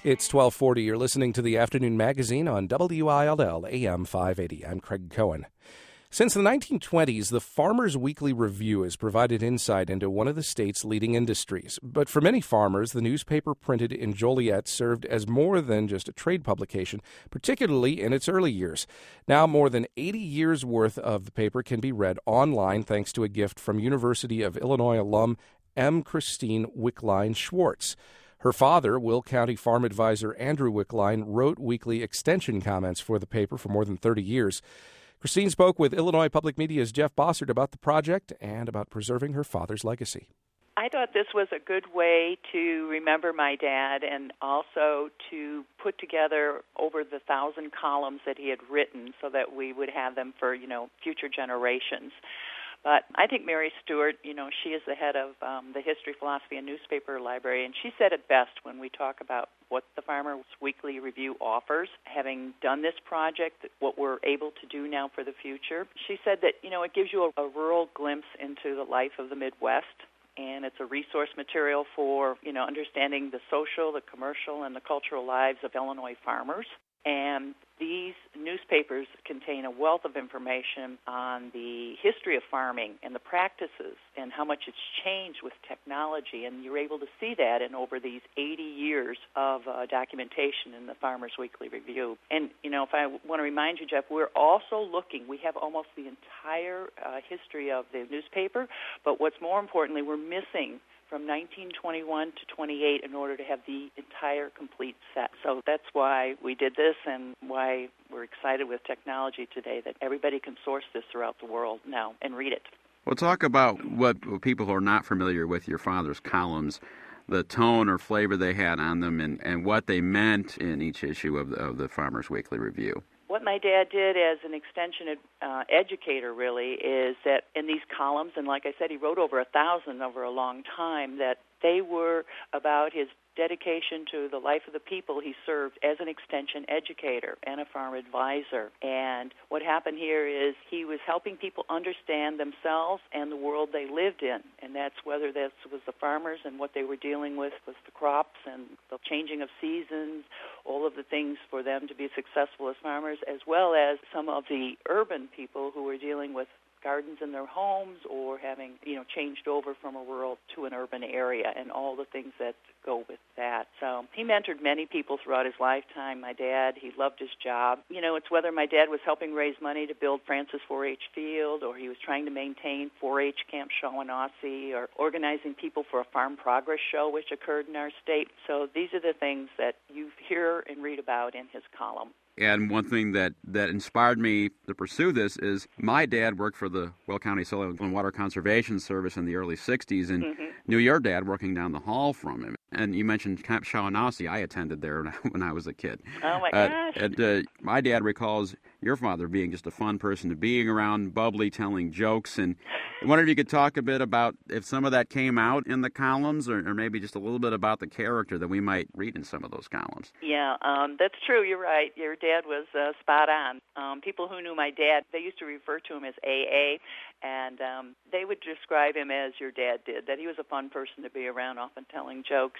It's 1240. You're listening to the Afternoon Magazine on WILL AM 580. I'm Craig Cohen. Since the 1920s, the Farmers Weekly Review has provided insight into one of the state's leading industries. But for many farmers, the newspaper printed in Joliet served as more than just a trade publication, particularly in its early years. Now, more than 80 years' worth of the paper can be read online thanks to a gift from University of Illinois alum M. Christine Wickline Schwartz. Her father, Will County Farm Advisor Andrew Wickline, wrote weekly extension comments for the paper for more than 30 years. Christine spoke with Illinois Public Media's Jeff Bossert about the project and about preserving her father's legacy. I thought this was a good way to remember my dad and also to put together over the 1,000 columns that he had written so that we would have them for, future generations. But I think Mary Stewart, she is the head of the History, Philosophy, and Newspaper Library, and she said it best when we talk about what the Farmers Weekly Review offers. Having done this project, what we're able to do now for the future, she said that, it gives you a rural glimpse into the life of the Midwest, and it's a resource material for, understanding the social, the commercial, and the cultural lives of Illinois farmers. And these newspapers contain a wealth of information on the history of farming and the practices and how much it's changed with technology. And you're able to see that in over these 80 years of documentation in the Farmers Weekly Review. And, if I want to remind you, Jeff, we're also looking, we have almost the entire history of the newspaper, but what's more importantly, we're missing from 1921 to 28 in order to have the entire complete set. So that's why we did this and why we're excited with technology today that everybody can source this throughout the world now and read it. Well, talk about what people who are not familiar with your father's columns, the tone or flavor they had on them and what they meant in each issue of the Farmers Weekly Review. What my dad did as an extension educator, really, is that in these columns, and like I said, he wrote over 1,000 over a long time, that they were about his dedication to the life of the people he served as an extension educator and a farm advisor. And what happened here is he was helping people understand themselves and the world they lived in, and that's whether this was the farmers and what they were dealing with the crops and the changing of seasons, all of the things for them to be successful as farmers, as well as some of the urban people who were dealing with gardens in their homes or having, changed over from a rural to an urban area and all the things that go with that. So he mentored many people throughout his lifetime. My dad, he loved his job. It's whether my dad was helping raise money to build Francis 4-H Field or he was trying to maintain 4-H Camp Shawanasi or organizing people for a Farm Progress Show, which occurred in our state. So these are the things that you hear and read about in his column. And one thing that inspired me to pursue this is my dad worked for the Will County Soil and Water Conservation Service in the early 60s and knew your dad working down the hall from him. And you mentioned Camp Shawanasi. I attended there when I was a kid. Oh, my gosh. And my dad recalls your father being just a fun person to being around, bubbly, telling jokes. And I wondered if you could talk a bit about if some of that came out in the columns or maybe just a little bit about the character that we might read in some of those columns. Yeah, that's true. You're right. Your dad was spot on. People who knew my dad, they used to refer to him as AA, and they would describe him as your dad did, that he was a fun person to be around, often telling jokes.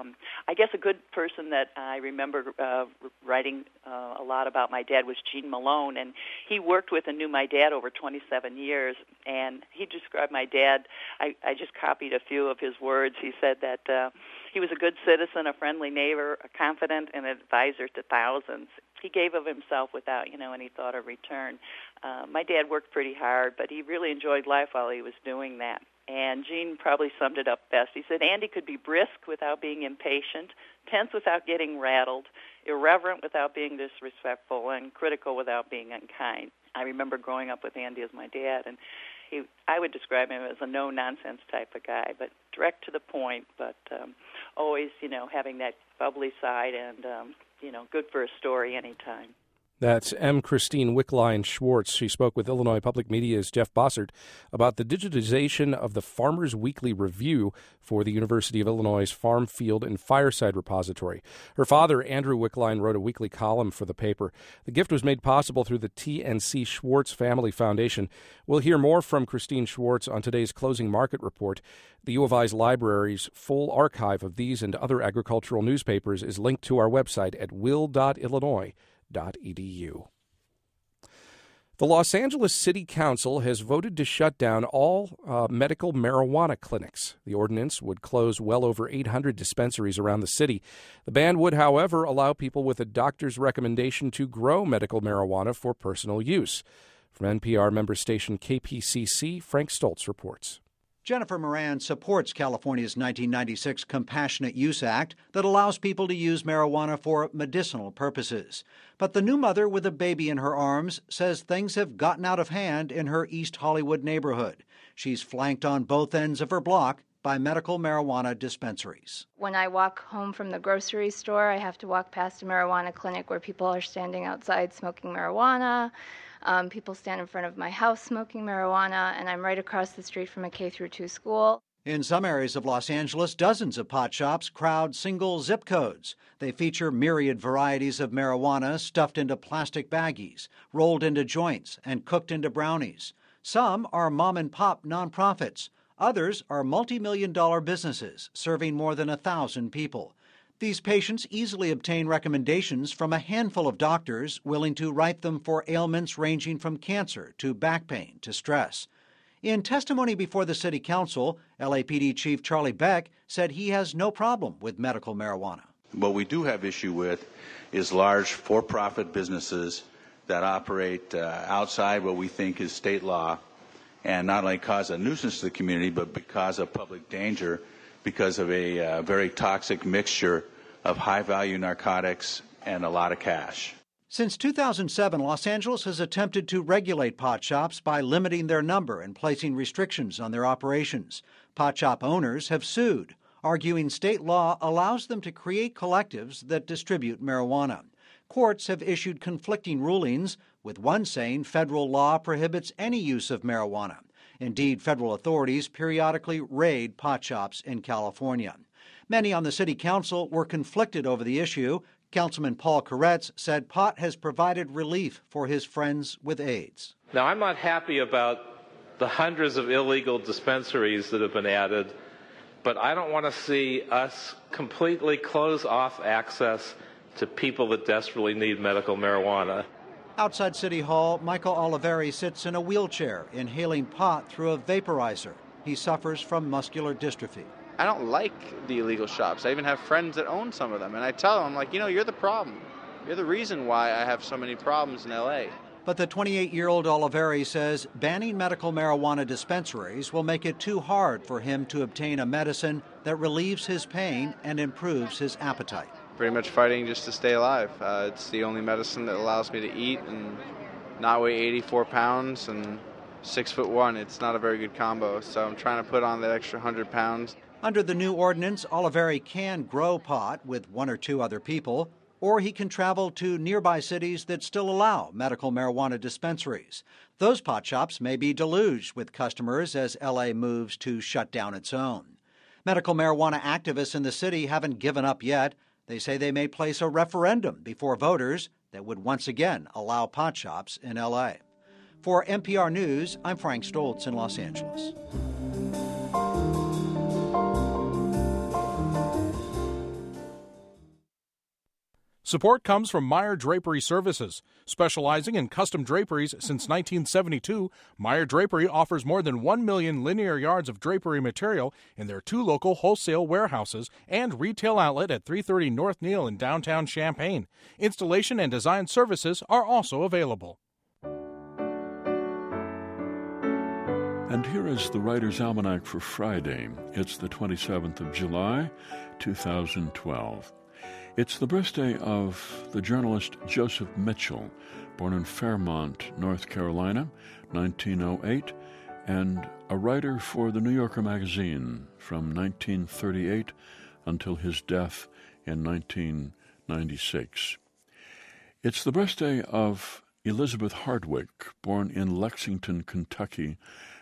I guess a good person that I remember writing a lot about my dad was Gene Malone, and he worked with and knew my dad over 27 years, and he described my dad, I just copied a few of his words. He said that he was a good citizen, a friendly neighbor, a confidant, and an advisor to thousands. He gave of himself without, any thought of return. My dad worked pretty hard, but he really enjoyed life while he was doing that. And Gene probably summed it up best. He said, Andy could be brisk without being impatient, tense without getting rattled, irreverent without being disrespectful, and critical without being unkind. I remember growing up with Andy as my dad, and I would describe him as a no-nonsense type of guy, but direct to the point, but always, having that bubbly side and, good for a story anytime. That's M. Christine Wickline Schwartz. She spoke with Illinois Public Media's Jeff Bossert about the digitization of the Farmers Weekly Review for the University of Illinois' Farm, Field, and Fireside Repository. Her father, Andrew Wickline, wrote a weekly column for the paper. The gift was made possible through the T&C Schwartz Family Foundation. We'll hear more from Christine Schwartz on today's Closing Market Report. The U of I's library's full archive of these and other agricultural newspapers is linked to our website at will.illinois.edu. The Los Angeles City Council has voted to shut down all medical marijuana clinics. The ordinance would close well over 800 dispensaries around the city. The ban would, however, allow people with a doctor's recommendation to grow medical marijuana for personal use. From NPR member station KPCC, Frank Stoltz reports. Jennifer Moran supports California's 1996 Compassionate Use Act that allows people to use marijuana for medicinal purposes. But the new mother with a baby in her arms says things have gotten out of hand in her East Hollywood neighborhood. She's flanked on both ends of her block by medical marijuana dispensaries. When I walk home from the grocery store, I have to walk past a marijuana clinic where people are standing outside smoking marijuana. People stand in front of my house smoking marijuana, and I'm right across the street from a K-2 school. In some areas of Los Angeles, dozens of pot shops crowd single zip codes. They feature myriad varieties of marijuana stuffed into plastic baggies, rolled into joints, and cooked into brownies. Some are mom-and-pop nonprofits. Others are multi-million-dollar businesses serving more than 1,000 people. These patients easily obtain recommendations from a handful of doctors willing to write them for ailments ranging from cancer to back pain to stress. In testimony before the City Council, LAPD Chief Charlie Beck said he has no problem with medical marijuana. What we do have issue with is large for-profit businesses that operate outside what we think is state law and not only cause a nuisance to the community but cause a public danger because of a very toxic mixture of high-value narcotics and a lot of cash. Since 2007, Los Angeles has attempted to regulate pot shops by limiting their number and placing restrictions on their operations. Pot shop owners have sued, arguing state law allows them to create collectives that distribute marijuana. Courts have issued conflicting rulings, with one saying federal law prohibits any use of marijuana. Indeed, federal authorities periodically raid pot shops in California. Many on the City Council were conflicted over the issue. Councilman Paul Koretz said pot has provided relief for his friends with AIDS. Now, I'm not happy about the hundreds of illegal dispensaries that have been added, but I don't want to see us completely close off access to people that desperately need medical marijuana. Outside City Hall, Michael Oliveri sits in a wheelchair, inhaling pot through a vaporizer. He suffers from muscular dystrophy. I don't like the illegal shops. I even have friends that own some of them, and I tell them, like, you're the problem. You're the reason why I have so many problems in L.A. But the 28-year-old Oliveri says banning medical marijuana dispensaries will make it too hard for him to obtain a medicine that relieves his pain and improves his appetite. Pretty much fighting just to stay alive. It's the only medicine that allows me to eat and not weigh 84 pounds and 6'1". It's not a very good combo, so I'm trying to put on that extra 100 pounds. Under the new ordinance, Oliveri can grow pot with one or two other people, or he can travel to nearby cities that still allow medical marijuana dispensaries. Those pot shops may be deluged with customers as L.A. moves to shut down its own. Medical marijuana activists in the city haven't given up yet. They say they may place a referendum before voters that would once again allow pot shops in L.A. For NPR News, I'm Frank Stoltz in Los Angeles. Support comes from Meyer Drapery Services. Specializing in custom draperies since 1972, Meyer Drapery offers more than 1 million linear yards of drapery material in their 2 local wholesale warehouses and retail outlet at 330 North Neal in downtown Champaign. Installation and design services are also available. And here is the Writer's Almanac for Friday. It's the 27th of July, 2012. It's the birthday of the journalist Joseph Mitchell, born in Fairmont, North Carolina, 1908, and a writer for the New Yorker magazine from 1938 until his death in 1996. It's the birthday of Elizabeth Hardwick, born in Lexington, Kentucky,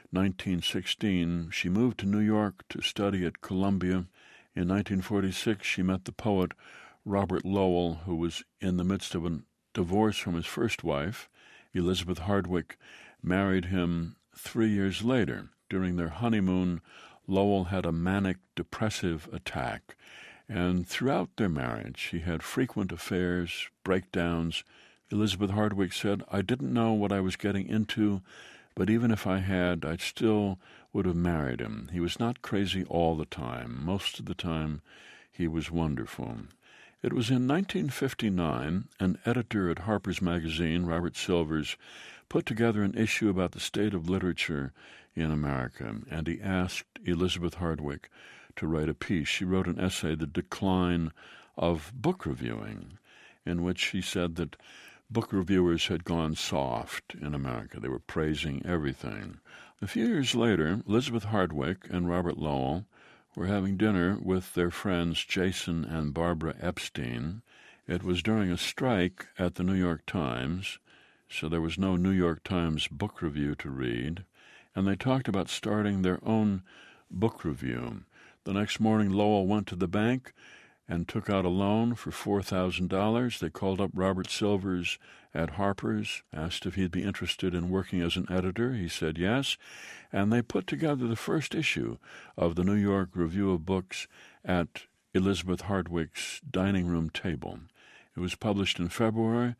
1916. She moved to New York to study at Columbia. In 1946, she met the poet Robert Lowell, who was in the midst of a divorce from his first wife. Elizabeth Hardwick married him 3 years later. During their honeymoon, Lowell had a manic depressive attack, and throughout their marriage he had frequent affairs, breakdowns. Elizabeth Hardwick said, "I didn't know what I was getting into, but even if I had, I still would have married him. He was not crazy all the time. Most of the time, he was wonderful." It was in 1959, an editor at Harper's Magazine, Robert Silvers, put together an issue about the state of literature in America, and he asked Elizabeth Hardwick to write a piece. She wrote an essay, The Decline of Book Reviewing, in which she said that book reviewers had gone soft in America. They were praising everything. A few years later, Elizabeth Hardwick and Robert Lowell were having dinner with their friends Jason and Barbara Epstein. It was during a strike at the New York Times, so there was no New York Times book review to read, and they talked about starting their own book review. The next morning, Lowell went to the bank and took out a loan for $4,000. They called up Robert Silvers at Harper's, asked if he'd be interested in working as an editor. He said yes, and they put together the first issue of the New York Review of Books at Elizabeth Hardwick's dining room table. It was published in February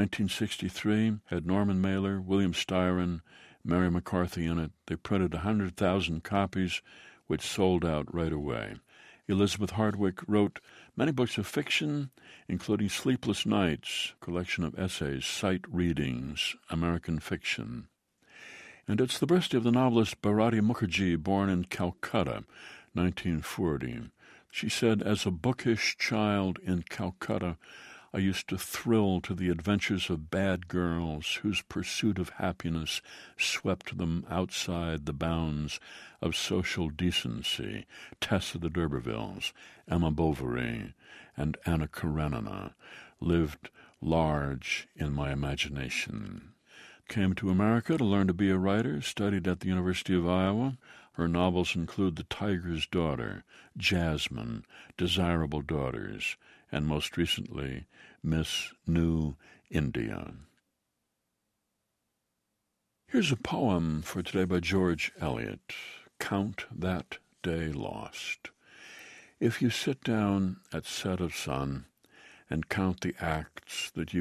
1963, had Norman Mailer, William Styron, Mary McCarthy in it. They printed 100,000 copies, which sold out right away. Elizabeth Hardwick wrote many books of fiction, including Sleepless Nights, a collection of essays, Sight Readings, American Fiction. And it's the birthday of the novelist Bharati Mukherjee, born in Calcutta, 1940. She said, "As a bookish child in Calcutta, I used to thrill to the adventures of bad girls whose pursuit of happiness swept them outside the bounds of social decency. Tessa de D'Urbervilles, Emma Bovary, and Anna Karenina lived large in my imagination." Came to America to learn to be a writer, studied at the University of Iowa. Her novels include The Tiger's Daughter, Jasmine, Desirable Daughters, and most recently, Miss New India. Here's a poem for today by George Eliot, Count That Day Lost. If you sit down at set of sun and count the acts that you